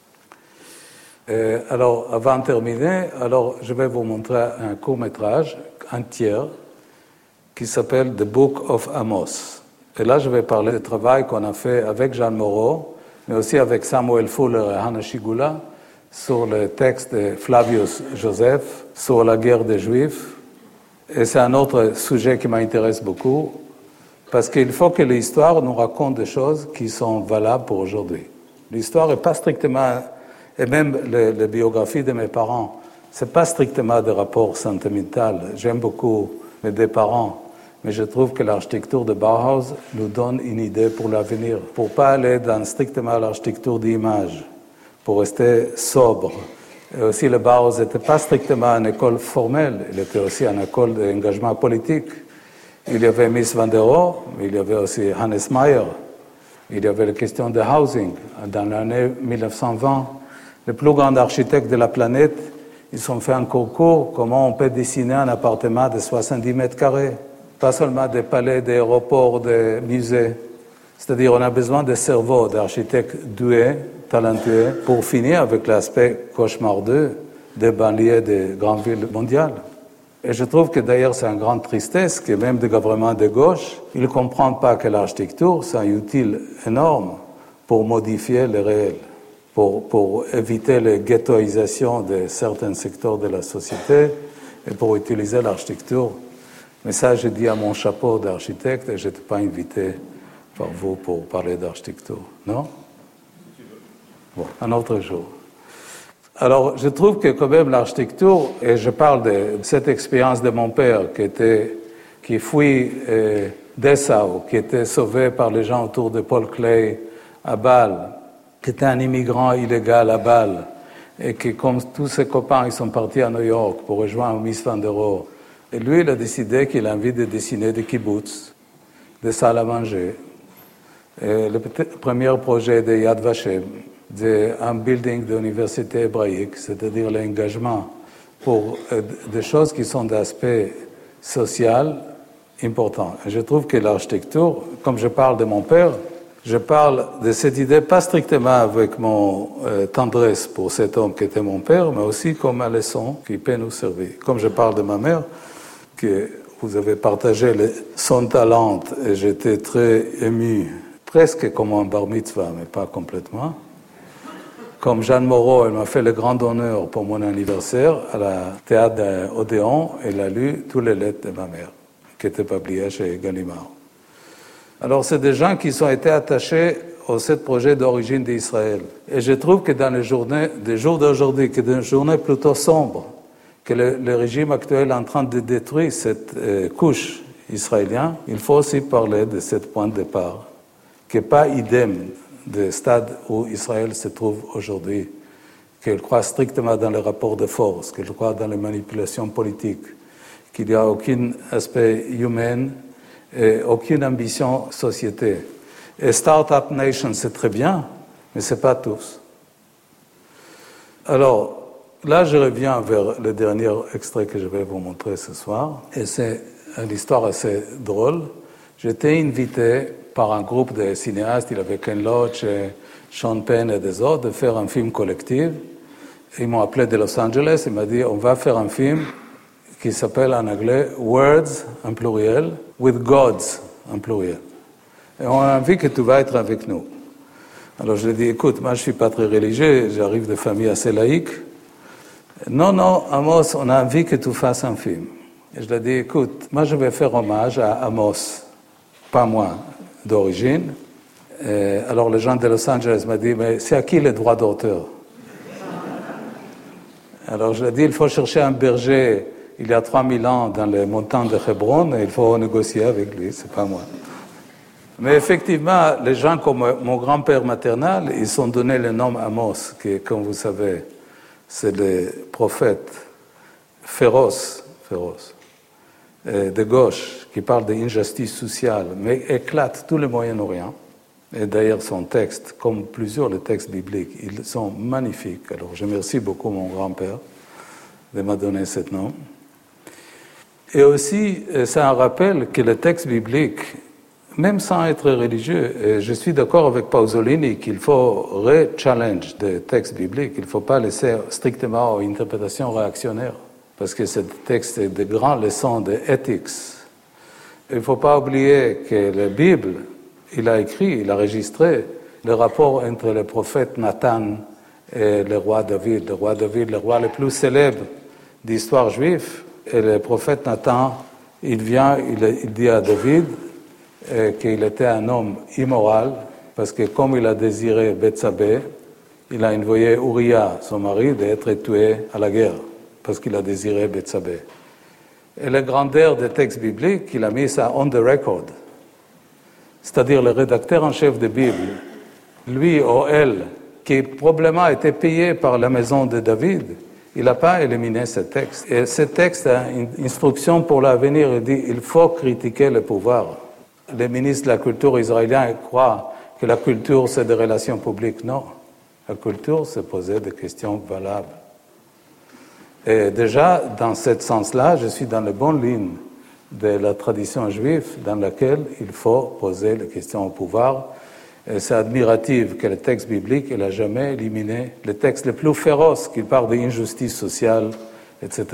Alors, avant de terminer, je vais vous montrer un court-métrage entier qui s'appelle The Book of Amos. Et là, je vais parler du travail qu'on a fait avec Jean Moreau, mais aussi avec Samuel Fuller et Hannah Shigula, sur le texte de Flavius Joseph, sur la guerre des Juifs. Et c'est un autre sujet qui m'intéresse beaucoup, parce qu'il faut que l'histoire nous raconte des choses qui sont valables pour aujourd'hui. L'histoire n'est pas strictement, et même les biographies de mes parents, ce n'est pas strictement des rapports sentimentaux. J'aime beaucoup mes deux parents, mais je trouve que l'architecture de Bauhaus nous donne une idée pour l'avenir, pour ne pas aller dans strictement l'architecture d'image, pour rester sobre. Et aussi, le Bauhaus n'était pas strictement une école formelle, il était aussi une école d'engagement politique. Il y avait Mies van der Rohe, mais il y avait aussi Hannes Meyer. Il y avait la question de housing. Dans l'année 1920, les plus grands architectes de la planète, ils ont fait un concours comment on peut dessiner un appartement de 70 mètres carrés. Pas seulement des palais, des aéroports, des musées. C'est-à-dire on a besoin de cerveaux d'architectes doués, talentueux, pour finir avec l'aspect cauchemardeux des banlieues des grandes villes mondiales. Et je trouve que d'ailleurs c'est une grande tristesse que même des gouvernements de gauche, ils ne comprennent pas que l'architecture, c'est un outil énorme pour modifier le réel, pour éviter la ghettoisation de certains secteurs de la société et pour utiliser l'architecture. Mais ça, je dis à mon chapeau d'architecte et je n'étais pas invité par vous pour parler d'architecture, non? Bon, un autre jour. Alors, je trouve que quand même l'architecture, et je parle de cette expérience de mon père qui fuit Dessau, qui était sauvé par les gens autour de Paul Klee à Bâle, qui était un immigrant illégal à Bâle, et que comme tous ses copains, ils sont partis à New York pour rejoindre Mies van der Rohe. Et lui, il a décidé qu'il a envie de dessiner des kibbutz, des salles à manger. Et le premier projet de Yad Vashem, un building de l'université hébraïque, c'est-à-dire l'engagement pour des choses qui sont d'aspect social important. Et je trouve que l'architecture, comme je parle de mon père, je parle de cette idée pas strictement avec mon tendresse pour cet homme qui était mon père, mais aussi comme une leçon qui peut nous servir. Comme je parle de ma mère, que vous avez partagé son talent, et j'étais très ému, presque comme un bar mitzvah, mais pas complètement. Comme Jeanne Moreau, elle m'a fait le grand honneur pour mon anniversaire à la théâtre d'Odéon, elle a lu toutes les lettres de ma mère, qui étaient publiées chez Gallimard. Alors, c'est des gens qui ont été attachés au sept projet d'origine d'Israël. Et je trouve que dans les journées, des jours d'aujourd'hui, que des journées plutôt sombres, que le régime actuel est en train de détruire cette couche israélienne, il faut aussi parler de ce point de départ, qui n'est pas idem du stade où Israël se trouve aujourd'hui, qu'il croit strictement dans les rapports de force, qu'il croit dans les manipulations politiques, qu'il n'y a aucun aspect humain et aucune ambition société. Et Startup Nation, c'est très bien, mais ce n'est pas tous. Alors, là, je reviens vers le dernier extrait que je vais vous montrer ce soir, et c'est une histoire assez drôle. J'étais invité par un groupe de cinéastes, il y avait Ken Loach, Sean Penn et des autres, de faire un film collectif. Ils m'ont appelé de Los Angeles, ils m'ont dit, on va faire un film qui s'appelle en anglais Words, en pluriel, with Gods, en pluriel. Et on a envie que tu vas être avec nous. Alors je lui ai dit, écoute, moi je ne suis pas très religieux, j'arrive de famille assez laïque. Non, Amos, on a envie que tu fasses un film. Et je lui ai dit, écoute, moi je vais faire hommage à Amos, pas moi, d'origine. Alors les gens de Los Angeles m'ont dit, mais c'est à qui les droits d'auteur? Alors je lui ai dit, il faut chercher un berger il y a 3000 ans dans les montagnes de Hebron et il faut négocier avec lui, c'est pas moi. Mais effectivement, les gens comme mon grand-père maternel, ils ont donné le nom Amos, qui, comme vous savez, c'est le prophète féroce, de gauche, qui parle d'injustice sociale, mais éclate tout le Moyen-Orient. Et d'ailleurs, son texte, comme plusieurs des textes bibliques, ils sont magnifiques. Alors, je remercie beaucoup mon grand-père de m'a donné ce nom. Et aussi, c'est un rappel que le texte biblique, même sans être religieux, et je suis d'accord avec Pasolini qu'il faut re-challenge des textes bibliques, il ne faut pas laisser strictement aux interprétations réactionnaires, parce que ce texte est de grandes leçons d'éthique. Il ne faut pas oublier que la Bible, il a écrit, il a enregistré le rapport entre le prophète Nathan et le roi David. Le roi David, le roi le plus célèbre d'histoire juive, et le prophète Nathan, il vient, il dit à David qu'il était un homme immoral, parce que comme il a désiré Bethsabée, il a envoyé Uriah, son mari, d'être tué à la guerre, parce qu'il a désiré Bethsabée. Et la grandeur des textes bibliques, il a mis ça on the record. C'est-à-dire le rédacteur en chef de Bible, lui ou elle, qui probablement a été payé par la maison de David, il n'a pas éliminé ce texte. Et ce texte a une instruction pour l'avenir. Il dit il faut critiquer le pouvoir. Les ministres de la culture israéliens croient que la culture, c'est des relations publiques. Non. La culture, c'est poser des questions valables. Et déjà, dans ce sens-là, je suis dans la bonne ligne de la tradition juive dans laquelle il faut poser les questions au pouvoir. Et c'est admiratif que le texte biblique n'a jamais éliminé le texte le plus féroce qui parle d'injustice sociale, etc.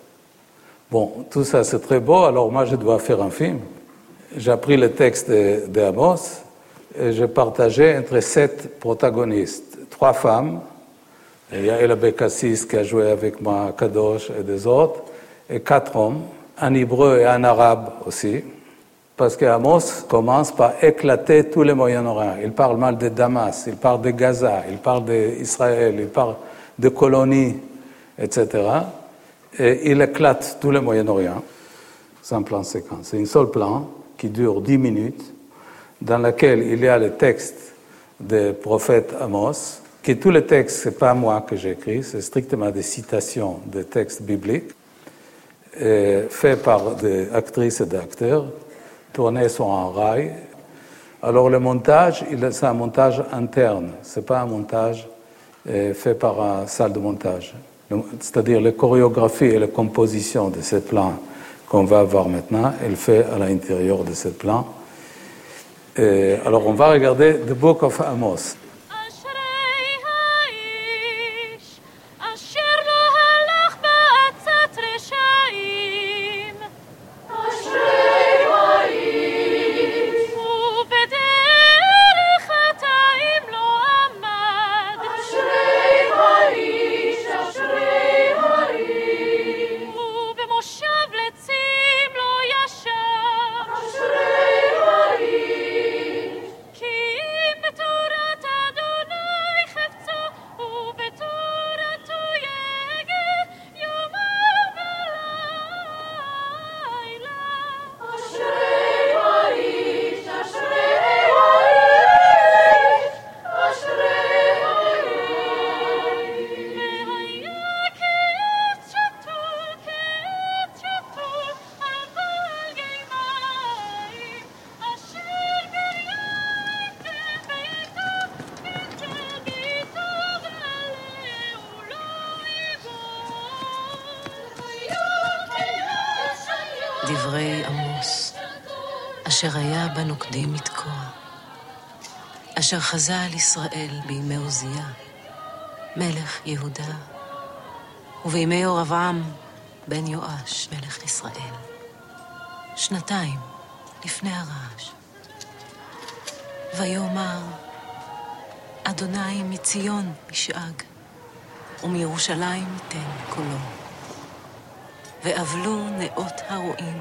Bon, tout ça c'est très beau, alors moi je dois faire un film. J'ai appris le texte d'Amos et j'ai partagé entre 7 protagonistes, 3 femmes, il y a Ella Bekassis qui a joué avec moi à Kadosh et des autres, et 4 hommes, un hébreu et un arabe aussi. Parce qu'Amos commence par éclater tous les Moyen-Orient. Il parle mal de Damas, il parle de Gaza, il parle d'Israël, il parle de colonies, etc. Et il éclate tout le Moyen-Orient. C'est un plan séquence. C'est un seul plan qui dure 10 minutes, dans lequel il y a le texte du prophète Amos, qui tous les textes, ce n'est pas moi que j'ai écrit, c'est strictement des citations de textes bibliques, faits par des actrices et des acteurs, tourné sur un rail. Alors le montage, c'est un montage interne, ce n'est pas un montage fait par une salle de montage. C'est-à-dire la chorégraphie et la composition de ce plan qu'on va voir maintenant, elle fait à l'intérieur de ce plan. Alors on va regarder The Book of Amos. דברי עמוס, אשר היה בנוקדים לתקוע, אשר חזה על ישראל בימי עוזיה, מלך יהודה, ובימי ירבעם בן יואש, מלך ישראל. 2 לפני הרעש. ויאמר, אדוני מציון ישאג, ומירושלים ייתן קולו. ואבלו נאות הרועים,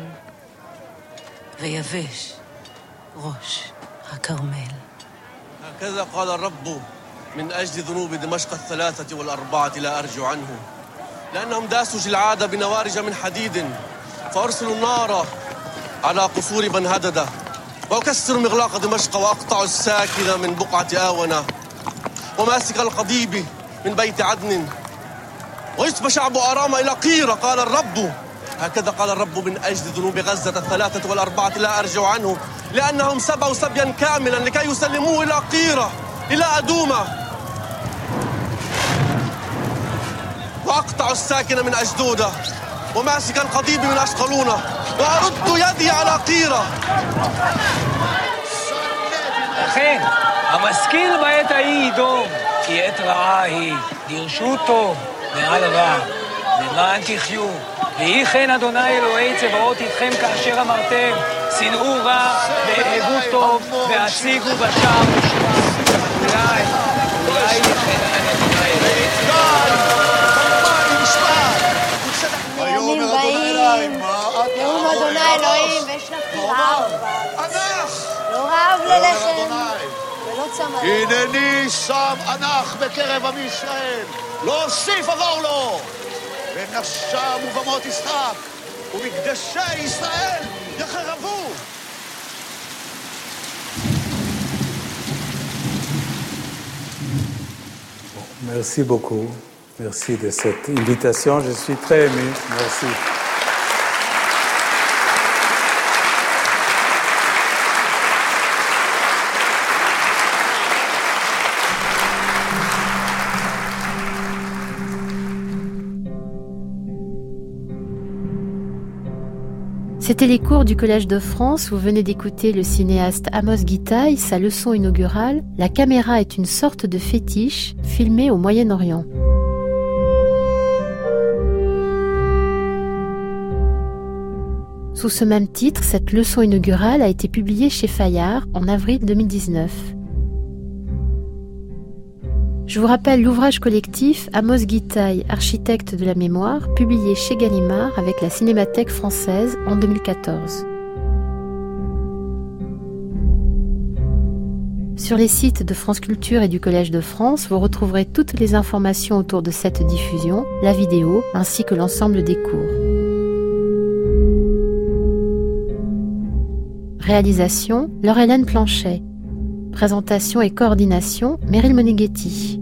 ויבש ראש הכרמל. هكذا قال الرب من أجل ذنوب دمشق 3 و4 لا أرجع عنه لأنهم داسوا جلعاد بنوارج من حديد فأرسلوا النار على قصور بن هدد وأكسر مغلاق دمشق وأقطع الساكن من بقعة آونة وماسك القضيب من بيت عدن ويسبى شعب أرام إلى قيرة قال الرب هكذا قال الرب من أجل ذنوب غزة 3 و4 لا أرجع عنه لأنهم سبوا سبيا كاملا لكي يسلموه إلى قيرة إلى أدومة وأقطع الساكن من أجدودة وماسك القضيب من أشقلونة وأرد يدي على قيرة. לכן, המשכיל בעת ההיא ידום, כי עת רעה היא, דרשו טוב מעל רע, למען תחיו. ויהי כן אדוני אלוהי צבאות איתכם כאשר אמרתם, שנאו רע ואהבו טוב והשיגו בשער ושמע. אולי לכן אדוני אלוהי בימים באים, נאום אדוני אלוהים, ויש לך רעב. לא רעב ללחם, ולא צמא. הנני שם אנח בקרב עם ישראל, לא אוסיף עבור לו. ונשם ובמות ישחק, ומקדשי ישראל יחרבו. Merci beaucoup. Merci de cette invitation. Je suis très ému. Merci. C'était les cours du Collège de France. Vous venez d'écouter le cinéaste Amos Gitaï, sa leçon inaugurale « La caméra est une sorte de fétiche » filmée au Moyen-Orient. Sous ce même titre, cette leçon inaugurale a été publiée chez Fayard en avril 2019. Je vous rappelle l'ouvrage collectif Amos Gitaï, architecte de la mémoire, publié chez Gallimard avec la Cinémathèque française en 2014. Sur les sites de France Culture et du Collège de France, vous retrouverez toutes les informations autour de cette diffusion, la vidéo, ainsi que l'ensemble des cours. Réalisation, Laure-Hélène Planchet. Présentation et coordination, Meryl Moneghetti.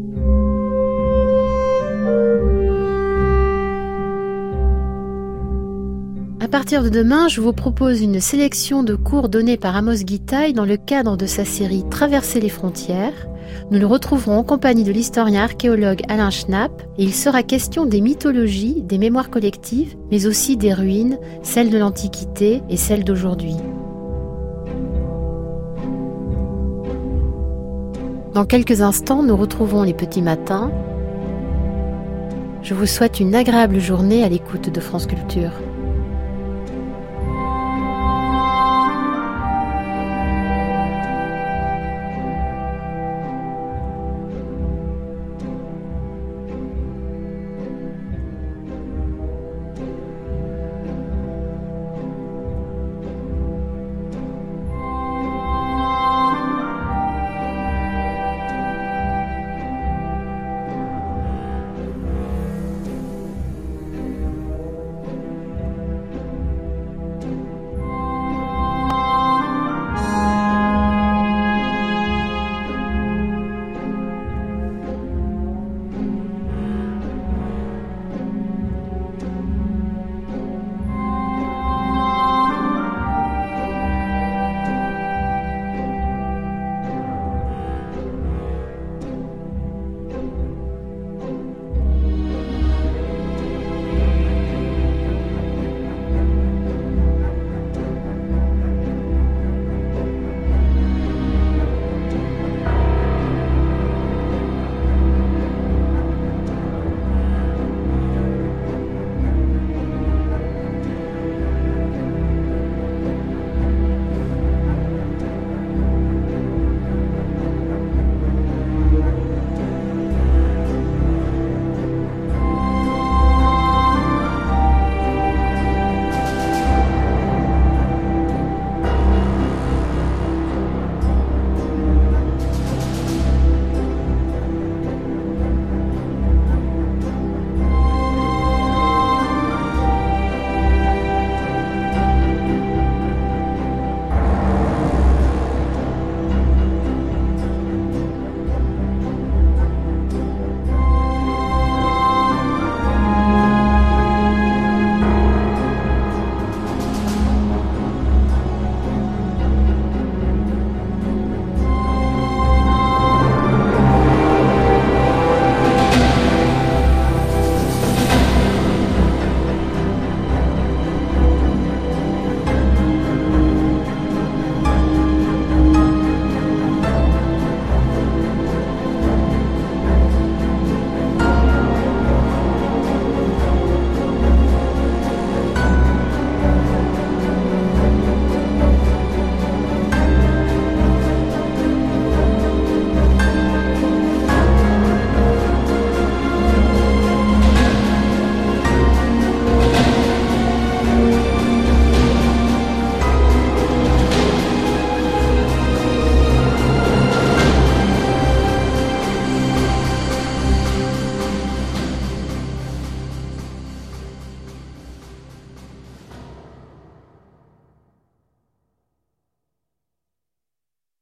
À partir de demain, je vous propose une sélection de cours donnés par Amos Gitaï dans le cadre de sa série Traverser les frontières, Nous le retrouverons en compagnie de l'historien archéologue Alain Schnapp et il sera question des mythologies, des mémoires collectives, mais aussi des ruines, celles de l'Antiquité et celles d'aujourd'hui. Dans quelques instants, nous retrouvons les petits matins. Je vous souhaite une agréable journée à l'écoute de France Culture.